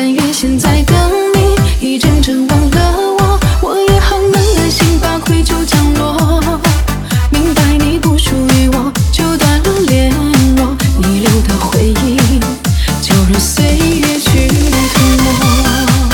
但愿现在的你已真正忘了我，我也好能安心把愧疚降落。明白你不属于我，就断了联络，遗留的回忆就让岁月去吞没。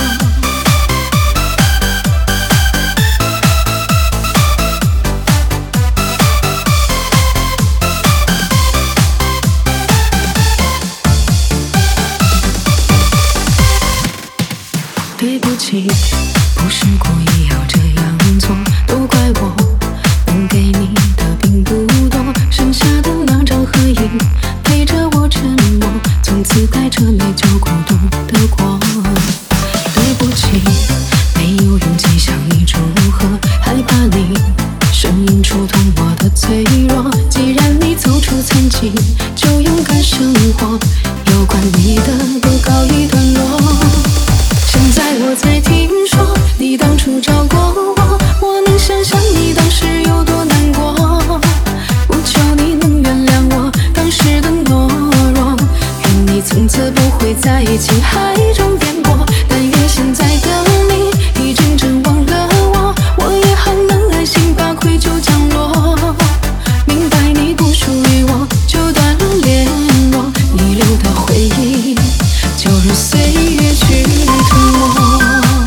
对不起，不是故意要这样做，都怪我能给你的并不多，剩下的那张合影陪着我沉默，从此带着你就孤独的过。对不起，没有勇气向你祝贺，害怕你声音触痛我的脆弱。既然你走出曾经，就勇敢生活，有关你的都告一段落。现在我才听说你当初找过我，我能想象你当时有多难过。不求你能原谅我当时的懦弱，愿你从此不会在情海中颠簸。但愿现在的你已真正忘了我，我也好能安心把愧疚降落。明白你不属于我，就断了联络，遗留的回忆就让岁月去吞没。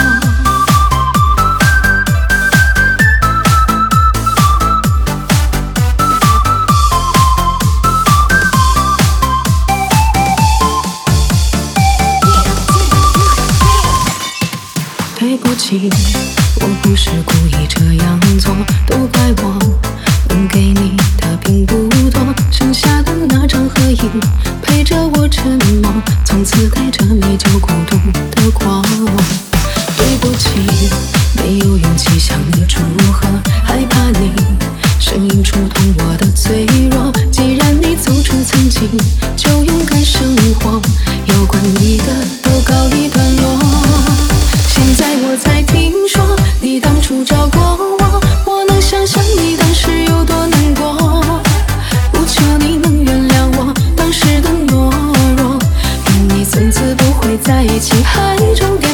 对不起，我不是故意这样做，都怪我能给你的并不多，剩下的那张合影陪着我沉默，从此带着你就孤独的过。对不起，没有勇气向你祝贺，害怕你声音触痛我的脆弱。既然你走出曾经，就勇敢生活，有关你的都告一段落。现在我才听说你当初找过我，我能想象你当时有多难过。不求你能原谅我当时的懦弱，愿你从此不会在情海中